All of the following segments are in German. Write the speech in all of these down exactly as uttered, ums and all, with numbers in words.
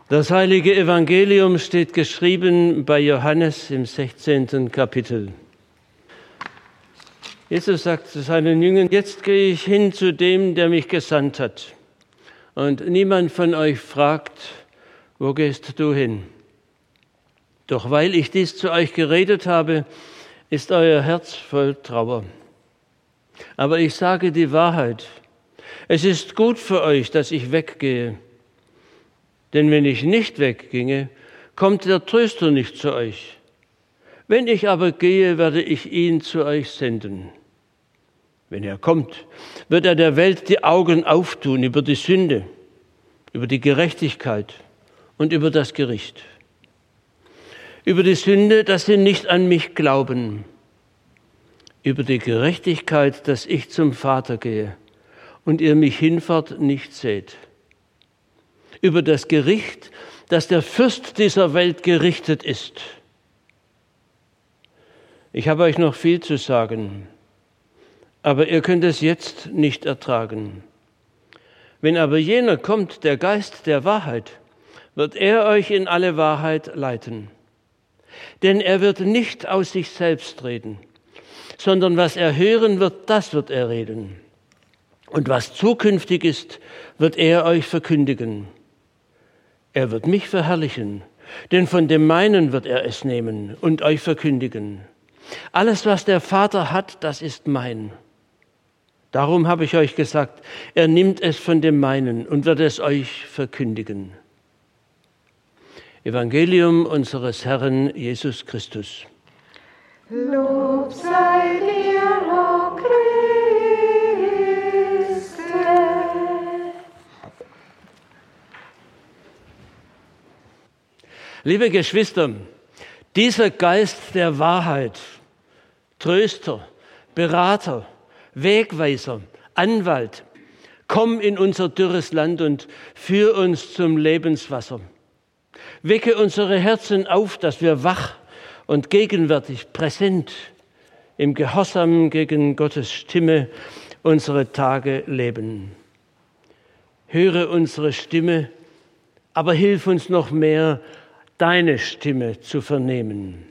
Das heilige Evangelium steht geschrieben bei Johannes im sechzehnten Kapitel. Jesus sagt zu seinen Jüngern: Jetzt gehe ich hin zu dem, der mich gesandt hat. Und niemand von euch fragt: Wo gehst du hin? Doch weil ich dies zu euch geredet habe, ist euer Herz voll Trauer. Aber ich sage die Wahrheit: Es ist gut für euch, dass ich weggehe. Denn wenn ich nicht wegginge, kommt der Tröster nicht zu euch. Wenn ich aber gehe, werde ich ihn zu euch senden. Wenn er kommt, wird er der Welt die Augen auftun über die Sünde, über die Gerechtigkeit und über das Gericht. Über die Sünde, dass sie nicht an mich glauben. Über die Gerechtigkeit, dass ich zum Vater gehe und ihr mich hinfort nicht seht. Über das Gericht, dass der Fürst dieser Welt gerichtet ist. Ich habe euch noch viel zu sagen, aber ihr könnt es jetzt nicht ertragen. Wenn aber jener kommt, der Geist der Wahrheit, wird er euch in alle Wahrheit leiten. Denn er wird nicht aus sich selbst reden, sondern was er hören wird, das wird er reden. Und was zukünftig ist, wird er euch verkündigen. Er wird mich verherrlichen, denn von dem meinen wird er es nehmen und euch verkündigen. Alles, was der Vater hat, das ist mein. Darum habe ich euch gesagt, er nimmt es von dem meinen und wird es euch verkündigen. Evangelium unseres Herrn Jesus Christus. Lob sei dir, o Christe. Liebe Geschwister, dieser Geist der Wahrheit, Tröster, Berater, Wegweiser, Anwalt, komm in unser dürres Land und führ uns zum Lebenswasser. Wecke unsere Herzen auf, dass wir wach und gegenwärtig, präsent, im Gehorsam gegen Gottes Stimme unsere Tage leben. Höre unsere Stimme, aber hilf uns noch mehr, deine Stimme zu vernehmen.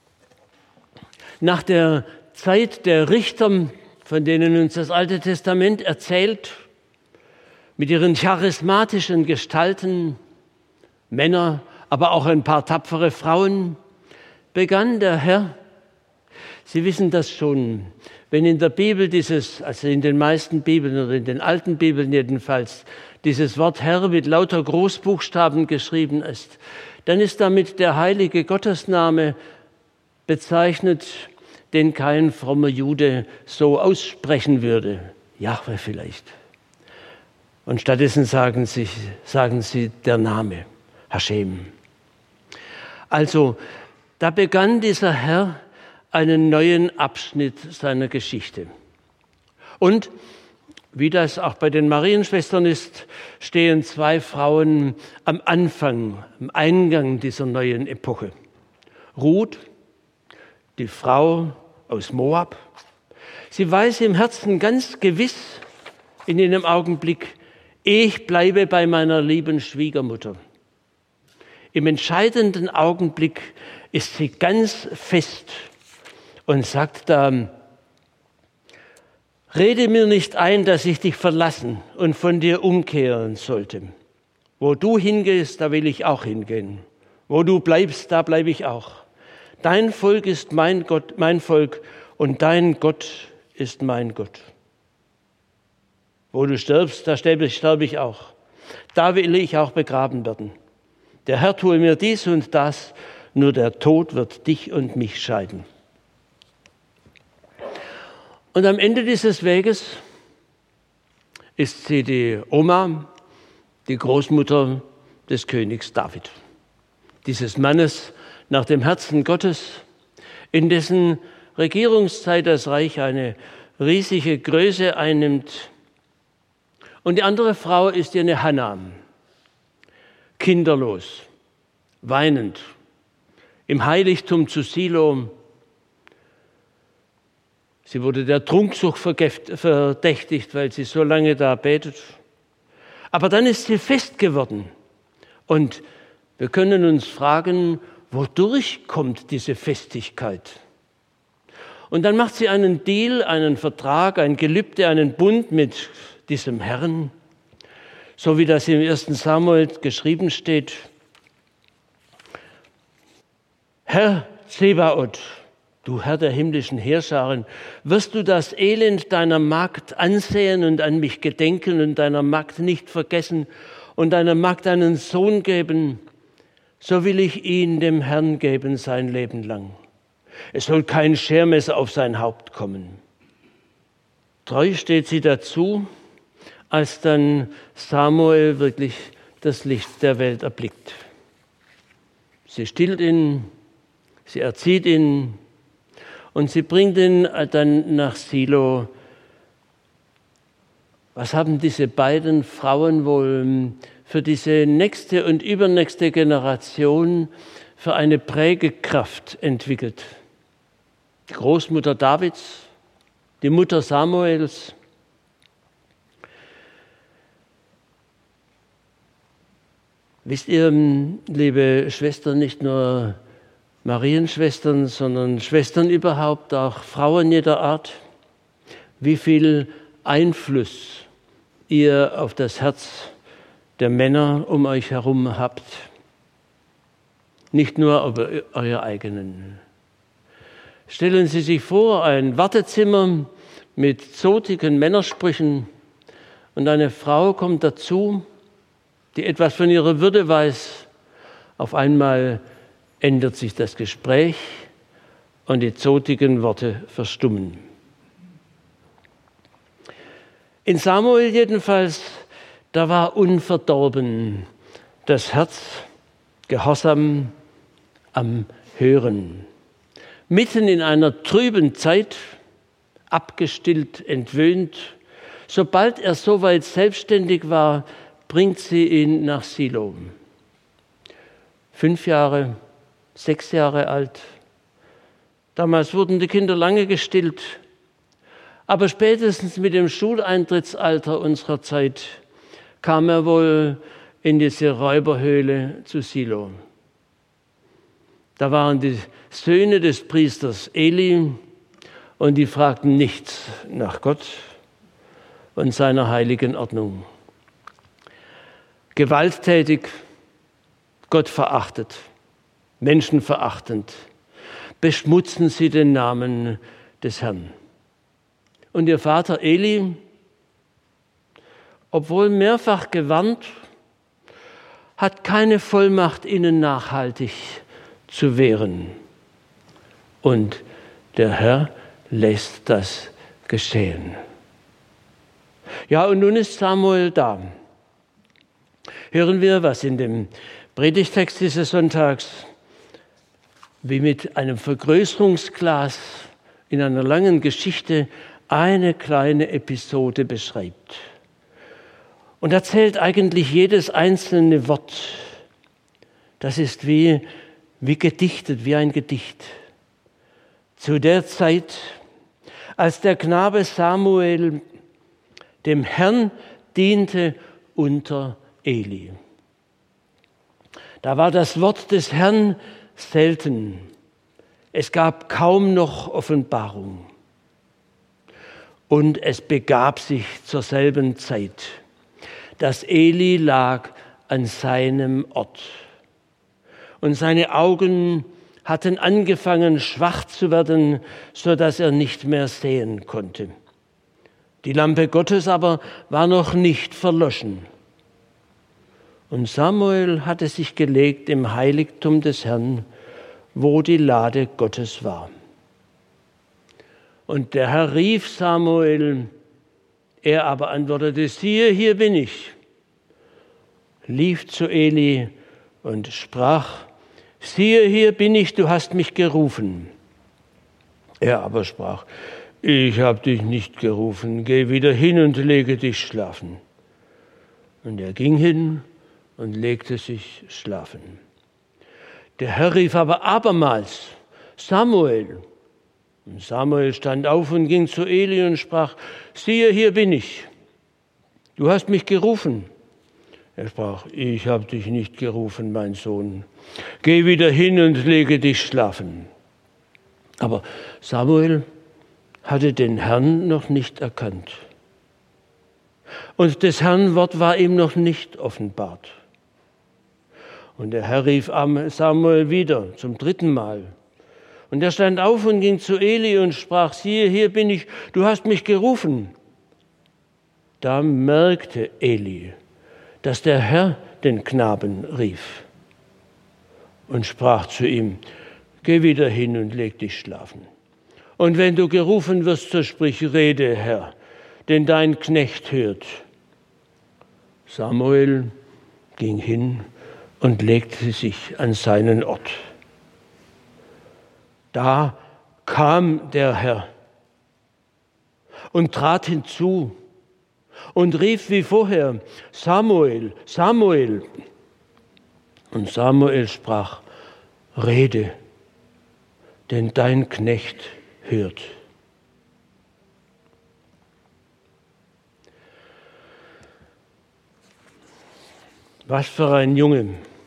Nach der Zeit der Richter, von denen uns das Alte Testament erzählt, mit ihren charismatischen Gestalten, Männer, aber auch ein paar tapfere Frauen, begann der Herr. Sie wissen das schon, wenn in der Bibel dieses, also in den meisten Bibeln oder in den alten Bibeln jedenfalls, dieses Wort Herr mit lauter Großbuchstaben geschrieben ist, dann ist damit der heilige Gottesname bezeichnet, den kein frommer Jude so aussprechen würde. Jahwe vielleicht. Und stattdessen sagen sie, sagen sie der Name, Hashem. Also, da begann dieser Herr einen neuen Abschnitt seiner Geschichte. Und wie das auch bei den Marienschwestern ist, stehen zwei Frauen am Anfang, am Eingang dieser neuen Epoche. Ruth, die Frau aus Moab. Sie weiß im Herzen ganz gewiss in jenem Augenblick, ich bleibe bei meiner lieben Schwiegermutter. Im entscheidenden Augenblick ist sie ganz fest und sagt da: Rede mir nicht ein, dass ich dich verlassen und von dir umkehren sollte. Wo du hingehst, da will ich auch hingehen. Wo du bleibst, da bleibe ich auch. Dein Volk ist mein Gott, mein Volk, und dein Gott ist mein Gott. Wo du stirbst, da sterbe ich, sterbe ich auch. Da will ich auch begraben werden. Der Herr tue mir dies und das, nur der Tod wird dich und mich scheiden. Und am Ende dieses Weges ist sie die Oma, die Großmutter des Königs David, dieses Mannes nach dem Herzen Gottes, in dessen Regierungszeit das Reich eine riesige Größe einnimmt. Und die andere Frau ist eine Hannah, kinderlos, weinend, im Heiligtum zu Silo. Sie wurde der Trunksucht verdächtigt, weil sie so lange da betet. Aber dann ist sie fest geworden und Wir können uns fragen, wodurch kommt diese Festigkeit? Und dann macht sie einen Deal, einen Vertrag, ein Gelübde, einen Bund mit diesem Herrn, so wie das im ersten Samuel geschrieben steht. Herr Zebaoth, du Herr der himmlischen Heerscharen, wirst du das Elend deiner Magd ansehen und an mich gedenken und deiner Magd nicht vergessen und deiner Magd einen Sohn geben, so will ich ihn dem Herrn geben sein Leben lang. Es soll kein Schermesser auf sein Haupt kommen. Treu steht sie dazu, als dann Samuel wirklich das Licht der Welt erblickt. Sie stillt ihn, sie erzieht ihn und sie bringt ihn dann nach Silo. Was haben diese beiden Frauen wohl für diese nächste und übernächste Generation für eine Prägekraft entwickelt? Die Großmutter Davids, die Mutter Samuels. Wisst ihr, liebe Schwestern, nicht nur Marienschwestern, sondern Schwestern überhaupt, auch Frauen jeder Art, wie viel Einfluss ihr auf das Herz der Männer um euch herum habt. Nicht nur auf euer eigenen. Stellen Sie sich vor, ein Wartezimmer mit zotigen Männersprüchen und eine Frau kommt dazu, die etwas von ihrer Würde weiß. Auf einmal ändert sich das Gespräch und die zotigen Worte verstummen. In Samuel jedenfalls, da war unverdorben das Herz, gehorsam am Hören. Mitten in einer trüben Zeit, abgestillt, entwöhnt, sobald er soweit selbstständig war, bringt sie ihn nach Silo. Fünf Jahre, sechs Jahre alt. Damals wurden die Kinder lange gestillt. Aber spätestens mit dem Schuleintrittsalter unserer Zeit kam er wohl in diese Räuberhöhle zu Silo. Da waren die Söhne des Priesters Eli und die fragten nichts nach Gott und seiner heiligen Ordnung. Gewalttätig, gottverachtet, menschenverachtend, beschmutzen sie den Namen des Herrn. Und ihr Vater Eli, obwohl mehrfach gewarnt, hat keine Vollmacht, ihnen nachhaltig zu wehren. Und der Herr lässt das geschehen. Ja, und nun ist Samuel da. Hören wir, was in dem Predigtext dieses Sonntags wie mit einem Vergrößerungsglas in einer langen Geschichte eine kleine Episode beschreibt. Und erzählt eigentlich jedes einzelne Wort. Das ist wie, wie gedichtet, wie ein Gedicht. Zu der Zeit, als der Knabe Samuel dem Herrn diente unter Eli. Da war das Wort des Herrn selten. Es gab kaum noch Offenbarung. Und es begab sich zur selben Zeit, dass Eli lag an seinem Ort. Und seine Augen hatten angefangen, schwach zu werden, so dass er nicht mehr sehen konnte. Die Lampe Gottes aber war noch nicht verloschen. Und Samuel hatte sich gelegt im Heiligtum des Herrn, wo die Lade Gottes war. Und der Herr rief Samuel, er aber antwortete, siehe, hier bin ich. Lief zu Eli und sprach, siehe, hier bin ich, du hast mich gerufen. Er aber sprach, ich habe dich nicht gerufen, geh wieder hin und lege dich schlafen. Und er ging hin und legte sich schlafen. Der Herr rief aber abermals, Samuel. Und Samuel stand auf und ging zu Eli und sprach, siehe, hier bin ich. Du hast mich gerufen. Er sprach, ich habe dich nicht gerufen, mein Sohn. Geh wieder hin und lege dich schlafen. Aber Samuel hatte den Herrn noch nicht erkannt. Und des Herrn Wort war ihm noch nicht offenbart. Und der Herr rief Samuel wieder zum dritten Mal. Und er stand auf und ging zu Eli und sprach, siehe, hier bin ich, du hast mich gerufen. Da merkte Eli, dass der Herr den Knaben rief und sprach zu ihm, geh wieder hin und leg dich schlafen. Und wenn du gerufen wirst, so sprich, rede, Herr, denn dein Knecht hört. Samuel ging hin und legte sich an seinen Ort. Da kam der Herr und trat hinzu und rief wie vorher, Samuel, Samuel. Und Samuel sprach, rede, denn dein Knecht hört. Was für ein Junge.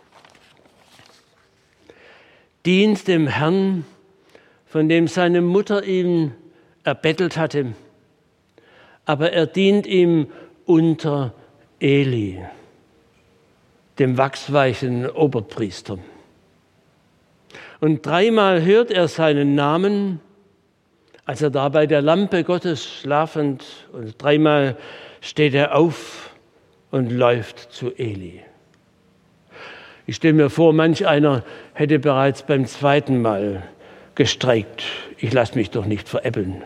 Dient dem Herrn, von dem seine Mutter ihn erbettelt hatte. Aber er dient ihm unter Eli, dem wachsweichen Oberpriester. Und dreimal hört er seinen Namen, als er da bei der Lampe Gottes schlafend, und dreimal steht er auf und läuft zu Eli. Ich stelle mir vor, manch einer hätte bereits beim zweiten Mal gestreikt. Ich lasse mich doch nicht veräppeln.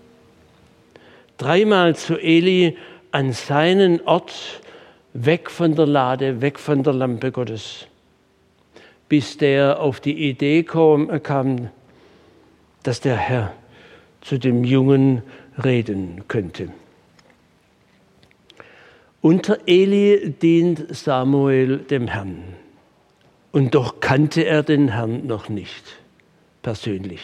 Dreimal zu Eli an seinen Ort, weg von der Lade, weg von der Lampe Gottes, bis der auf die Idee kam, dass der Herr zu dem Jungen reden könnte. Unter Eli dient Samuel dem Herrn. Und doch kannte er den Herrn noch nicht persönlich.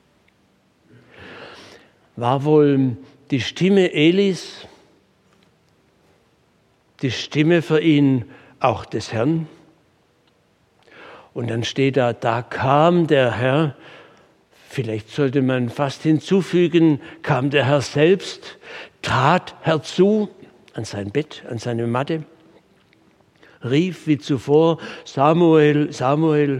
War wohl die Stimme Elis die Stimme für ihn auch des Herrn? Und dann steht da, da kam der Herr, vielleicht sollte man fast hinzufügen, kam der Herr selbst, trat herzu an sein Bett, an seine Matte, rief wie zuvor, Samuel, Samuel.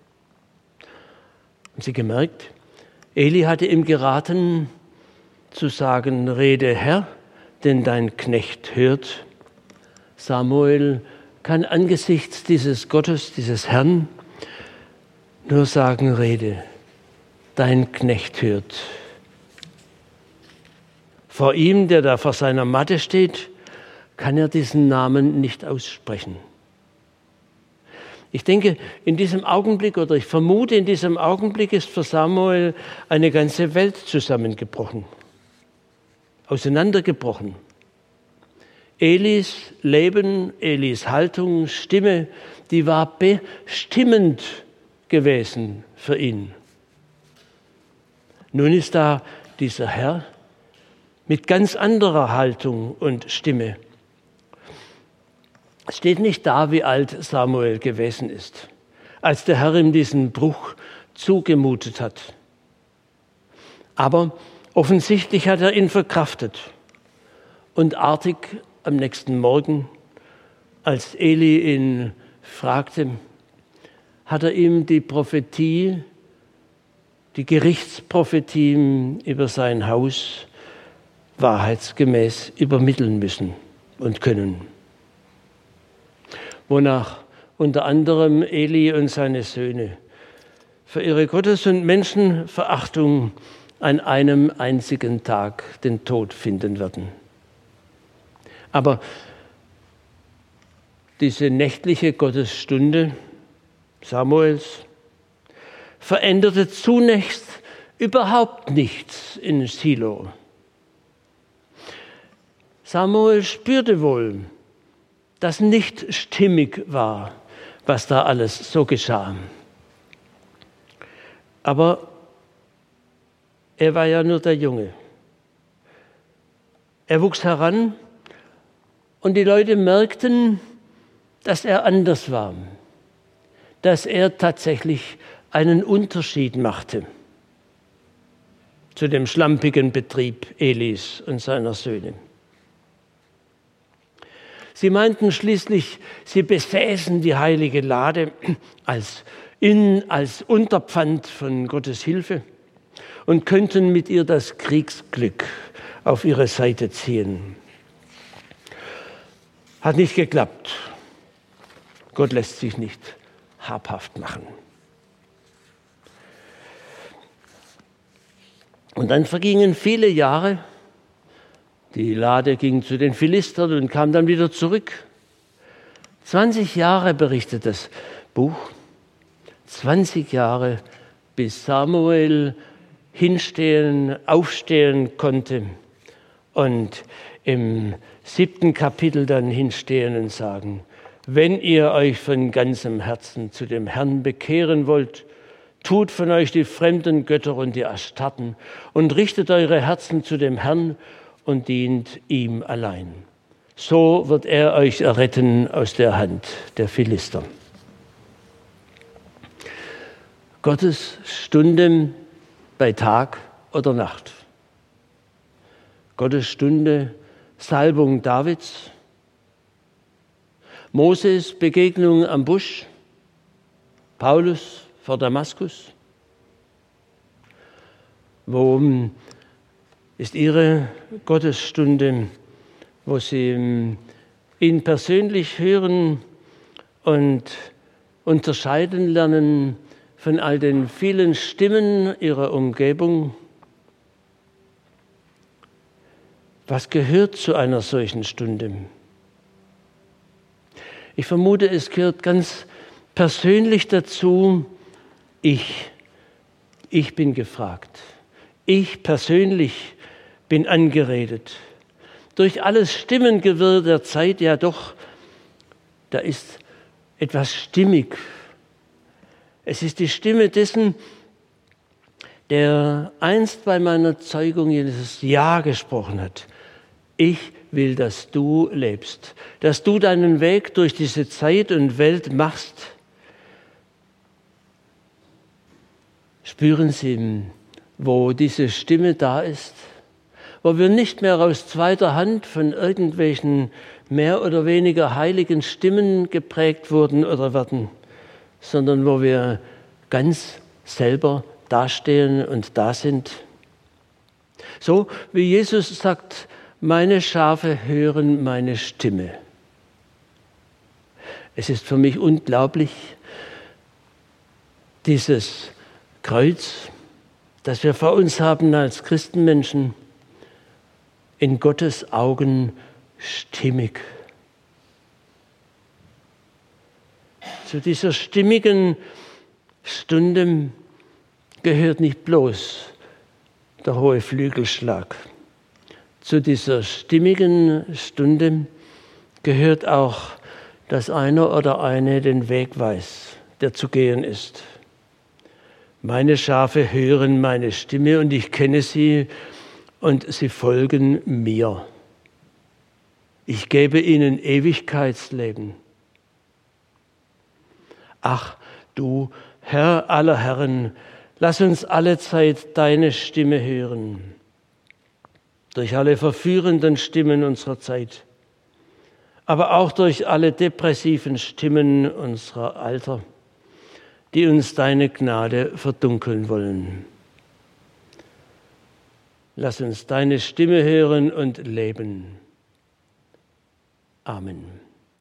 Haben Sie gemerkt, Eli hatte ihm geraten, zu sagen, rede Herr, denn dein Knecht hört. Samuel kann angesichts dieses Gottes, dieses Herrn, nur sagen, rede, dein Knecht hört. Vor ihm, der da vor seiner Matte steht, kann er diesen Namen nicht aussprechen. Ich denke, in diesem Augenblick, oder ich vermute, in diesem Augenblick ist für Samuel eine ganze Welt zusammengebrochen, auseinandergebrochen. Elis Leben, Elis Haltung, Stimme, die war bestimmend gewesen für ihn. Nun ist da dieser Herr mit ganz anderer Haltung und Stimme. Es steht nicht da, wie alt Samuel gewesen ist, als der Herr ihm diesen Bruch zugemutet hat. Aber offensichtlich hat er ihn verkraftet. Und artig am nächsten Morgen, als Eli ihn fragte, hat er ihm die Prophetie, die Gerichtsprophetie über sein Haus wahrheitsgemäß übermitteln müssen und können. Wonach unter anderem Eli und seine Söhne für ihre Gottes- und Menschenverachtung an einem einzigen Tag den Tod finden werden. Aber diese nächtliche Gottesstunde Samuels veränderte zunächst überhaupt nichts in Silo. Samuel spürte wohl, dass nicht stimmig war, was da alles so geschah. Aber er war ja nur der Junge. Er wuchs heran und die Leute merkten, dass er anders war, dass er tatsächlich einen Unterschied machte zu dem schlampigen Betrieb Elis und seiner Söhne. Sie meinten schließlich, sie besäßen die heilige Lade als, in, als Unterpfand von Gottes Hilfe und könnten mit ihr das Kriegsglück auf ihre Seite ziehen. Hat nicht geklappt. Gott lässt sich nicht habhaft machen. Und dann vergingen viele Jahre. Die Lade ging zu den Philistern und kam dann wieder zurück. zwanzig Jahre berichtet das Buch. zwanzig Jahre, bis Samuel hinstehen, aufstehen konnte und im siebten Kapitel dann hinstehen und sagen: Wenn ihr euch von ganzem Herzen zu dem Herrn bekehren wollt, tut von euch die fremden Götter und die Astarten und richtet eure Herzen zu dem Herrn und dient ihm allein. So wird er euch erretten aus der Hand der Philister. Gottes Stunde bei Tag oder Nacht. Gottes Stunde, Salbung Davids. Moses Begegnung am Busch. Paulus vor Damaskus. Wo ist Ihre Gottesstunde, wo Sie ihn persönlich hören und unterscheiden lernen von all den vielen Stimmen Ihrer Umgebung? Was gehört zu einer solchen Stunde? Ich vermute, es gehört ganz persönlich dazu, ich, ich bin gefragt. Ich persönlich bin angeredet. Durch alles Stimmengewirr der Zeit, ja doch, da ist etwas stimmig. Es ist die Stimme dessen, der einst bei meiner Zeugung Jesus Ja gesprochen hat. Ich will, dass du lebst, dass du deinen Weg durch diese Zeit und Welt machst. Spüren Sie, wo diese Stimme da ist, wo wir nicht mehr aus zweiter Hand von irgendwelchen mehr oder weniger heiligen Stimmen geprägt wurden oder werden, sondern wo wir ganz selber dastehen und da sind. So wie Jesus sagt, meine Schafe hören meine Stimme. Es ist für mich unglaublich, dieses Kreuz, das wir vor uns haben als Christenmenschen, in Gottes Augen stimmig. Zu dieser stimmigen Stunde gehört nicht bloß der hohe Flügelschlag. Zu dieser stimmigen Stunde gehört auch, dass einer oder eine den Weg weiß, der zu gehen ist. Meine Schafe hören meine Stimme und ich kenne sie und sie folgen mir. Ich gebe ihnen Ewigkeitsleben. Ach, du Herr aller Herren, lass uns allezeit deine Stimme hören. Durch alle verführenden Stimmen unserer Zeit, aber auch durch alle depressiven Stimmen unserer Alter, die uns deine Gnade verdunkeln wollen. Lass uns deine Stimme hören und leben. Amen.